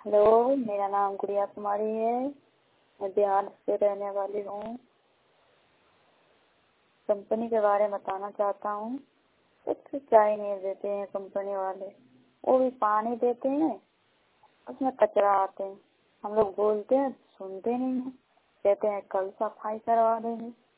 Hello, मेरा नाम गुड़िया कुमारी है। मैं बिहार से रहने वाली हूँ। कंपनी के बारे में बताना चाहता हूँ। कुछ चाय नहीं देते हैं कंपनी वाले। वो भी पानी देते हैं, उसमें कचरा आते हैं। हम लोग बोलते हैं, सुनते नहीं हैं। कहते हैं कल सफाई करवा देंगे।